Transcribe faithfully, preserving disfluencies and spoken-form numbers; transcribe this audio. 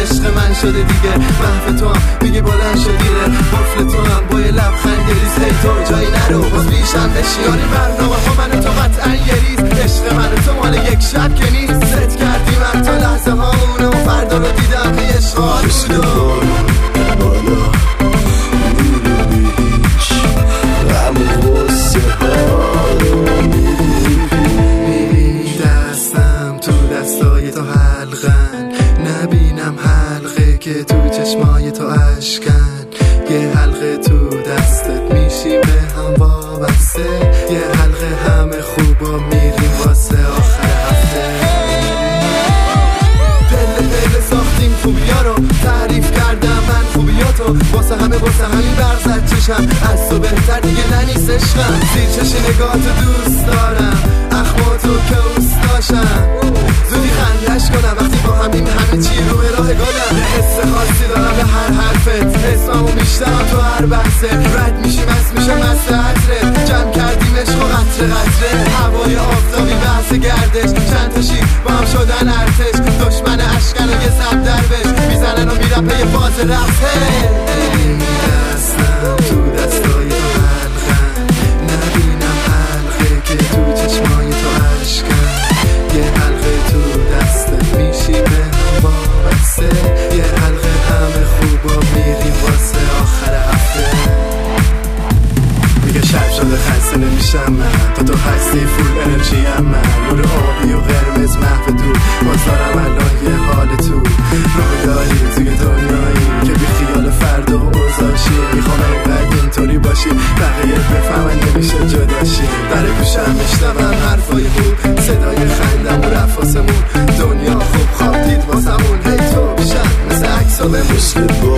عشق من شده دیگه، محو تو هم دیگه بلند شدیره، قفل تو هم با یه لبخند گریز، هی تو جایی نرو باز بیشم بشی، یاری برنامه ها من تو قطعا یه ریز، عشق من تو مال یک شب که نیست، ست کردی من تا لحظه ها اونه و فردا رو دیدم که عشق ها بود و بالا میرو بیش غم و غصه ها رو میبینی، دستم تو دستای تو حلقن، نبینم حلقه که تو چشمای تو اشکن، یه حلقه تو دستت میشیم به هم وابسته، یه حلقه همه خوبا میریم واسه آخر هفته، دل دل ساختیم خوبیا رو، تعریف کردم من خوبیاتو، واسه همه واسه همین برزد چشم، از تو بهتر دیگه ننیست عشقم، زیر چشی نگاهتو دوست دارم، اخماتو که اوستاشم، زودی خندش کنم وقتی با همین همه چی رو به راه گلم، حس خاصی دارم به هر حرفت، اسممو میشتم تو هر بحثه، رد میشیم از میشم از عطره، جمع کردیم عشق و قطره قطره، هوای آفتابی بحث گردش، چند تا شیر با هم شدن ارتش، دشمن اشکن و یه زب دربش، میزنن و میرم پی باز رفته، دستم تو دستای تو حلقن، نبینم حلقه که تو چشمای تو اشکن، یه حلقه تو دستت میشی به هم وابسته، یه حلقه همه خوبا میریم واسه آخر هفته، میگه شب شده خسته نمیشم من، تا تو هستی فول انرژی هم من، نور آبی و قرمز محو دور، باز دارم الان یه حال تو، رویایی توی دنیایی که بی خیال فردا و اوزاشی، میخوام اینقدر اینطوری باشی بقیه بفهمن نمیشه جداشی، در گوشم میشنوم حرفای خوب، صدای خندم و رفاسمون، دنیا خوب خواب دید واسمون، هی تو بیشم مثل عکس و بمون.